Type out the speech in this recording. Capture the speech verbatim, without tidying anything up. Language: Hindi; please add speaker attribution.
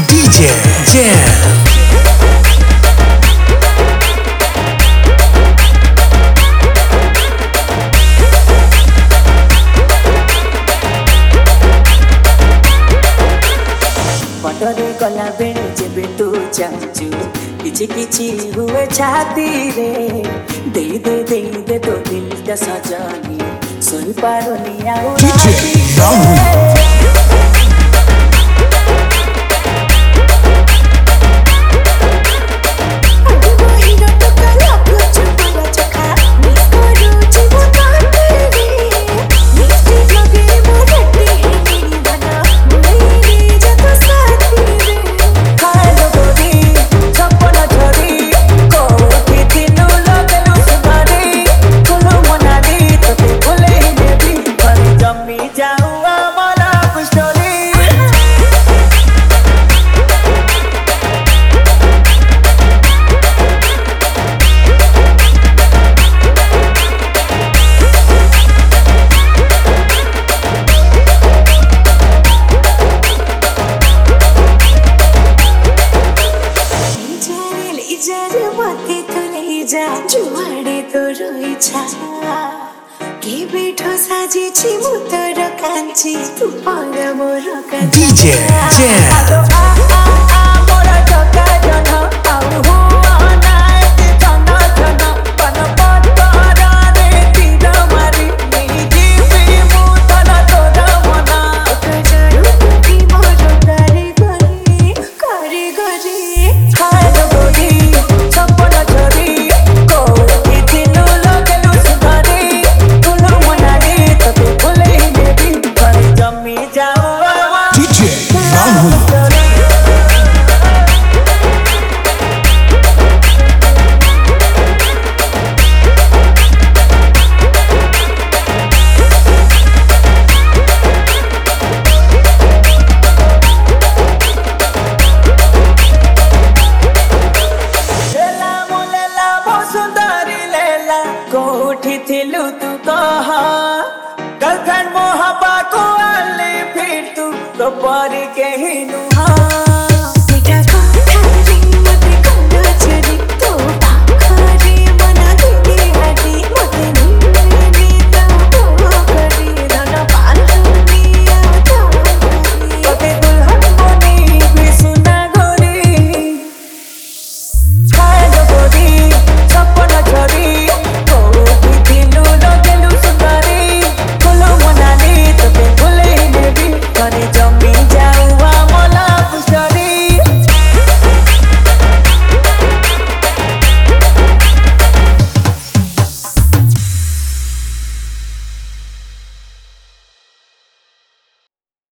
Speaker 1: D J Jam.
Speaker 2: पटरे गला बेले जेबे तू चाचू किछि किछि हुए छाती रे दे दे दे दे तो दिल का सजनी सोई पारोनी आउ
Speaker 1: D J Rahul. जुआड़े तो रोइछा के बैठो साजी छि मुतर कांची तू पर मोर कांची D J Jam.
Speaker 2: आ आ आ मोर टका